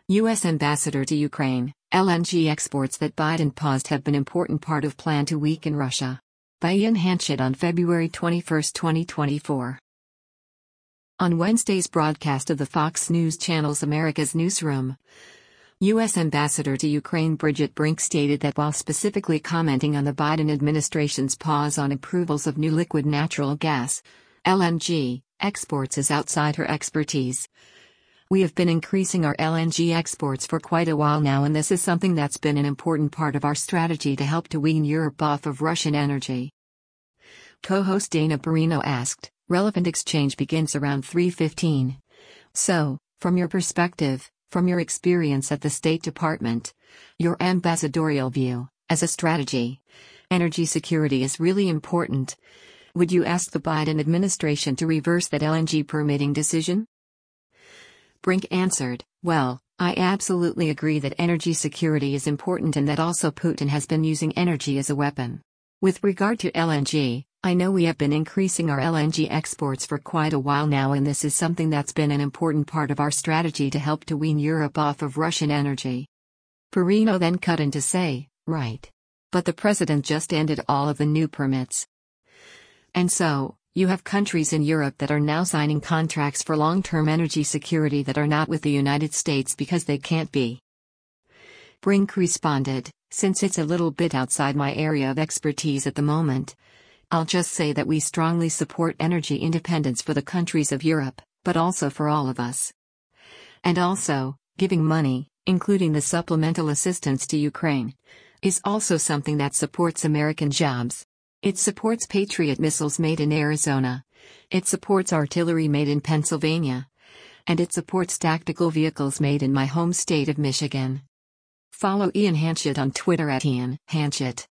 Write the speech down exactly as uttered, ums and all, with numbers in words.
U S Ambassador to Ukraine, L N G exports that Biden paused have been important part of plan to weaken Russia. By Ian Hanchett on February twenty-first, twenty twenty-four. On Wednesday's broadcast of the Fox News Channel's America's Newsroom, U S Ambassador to Ukraine Bridget Brink stated that while specifically commenting on the Biden administration's pause on approvals of new liquid natural gas, L N G, exports is outside her expertise. We have been increasing our L N G exports for quite a while now, and this is something that's been an important part of our strategy to help to wean Europe off of Russian energy. Co-host Dana Perino asked, relevant exchange begins around three fifteen. So, from your perspective, from your experience at the State Department, your ambassadorial view, as a strategy, energy security is really important. Would you ask the Biden administration to reverse that L N G permitting decision? Brink answered, well, I absolutely agree that energy security is important and that also Putin has been using energy as a weapon. With regard to L N G, I know we have been increasing our L N G exports for quite a while now, and this is something that's been an important part of our strategy to help to wean Europe off of Russian energy. Perino then cut in to say, right. But the president just ended all of the new permits. And so, you have countries in Europe that are now signing contracts for long-term energy security that are not with the United States because they can't be. Brink responded, since it's a little bit outside my area of expertise at the moment, I'll just say that we strongly support energy independence for the countries of Europe, but also for all of us. And also, giving money, including the supplemental assistance to Ukraine, is also something that supports American jobs. It supports Patriot missiles made in Arizona. It supports artillery made in Pennsylvania. And it supports tactical vehicles made in my home state of Michigan. Follow Ian Hanchett on Twitter at Ian Hanchett.